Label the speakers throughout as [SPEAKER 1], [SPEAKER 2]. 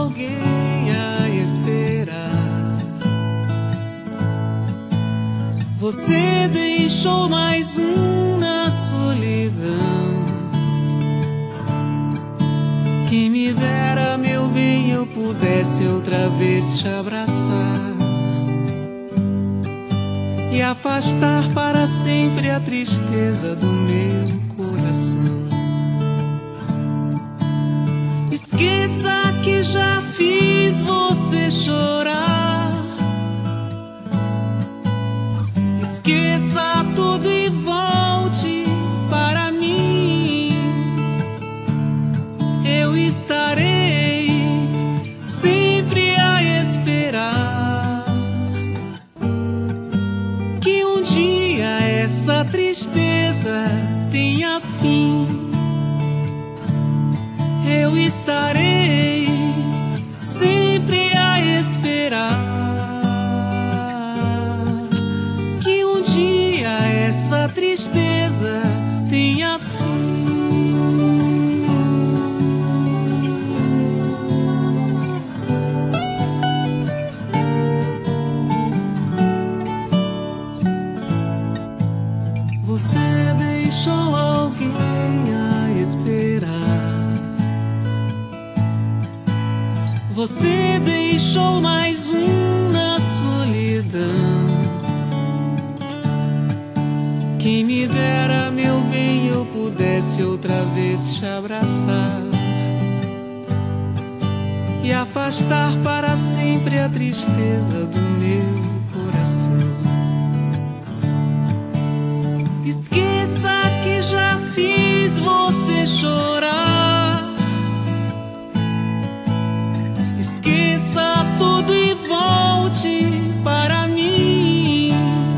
[SPEAKER 1] alguém a esperar. Você deixou mais um na solidão. Quem me dera, meu bem, eu pudesse outra vez te abraçar e afastar para sempre a tristeza do meu coração. Esqueça que já fiz você chorar. Esqueça tudo e volte para mim. Eu estarei sempre a esperar que um dia essa tristeza tenha fim. Eu estarei sempre a esperar que um dia essa tristeza tenha fim. Você deixou alguém a esperar. Você deixou mais um na solidão. Quem me dera, meu bem, eu pudesse outra vez te abraçar e afastar para sempre a tristeza do meu coração. Esqueça que já fiz você chorar. Esqueça tudo e volte para mim.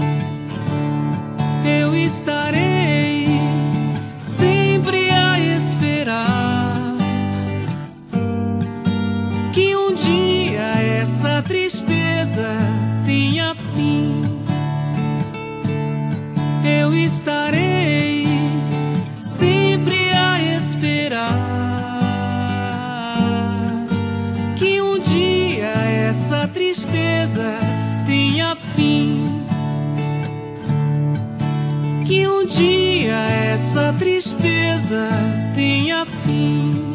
[SPEAKER 1] Eu estarei sempre a esperar que um dia essa tristeza tenha fim. Eu estarei sempre a esperar que um dia essa tristeza tenha fim. Que um dia essa tristeza tenha fim.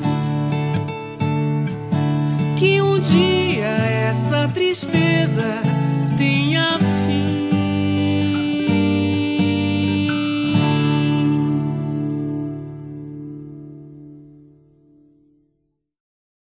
[SPEAKER 1] Que um dia essa tristeza tenha fim.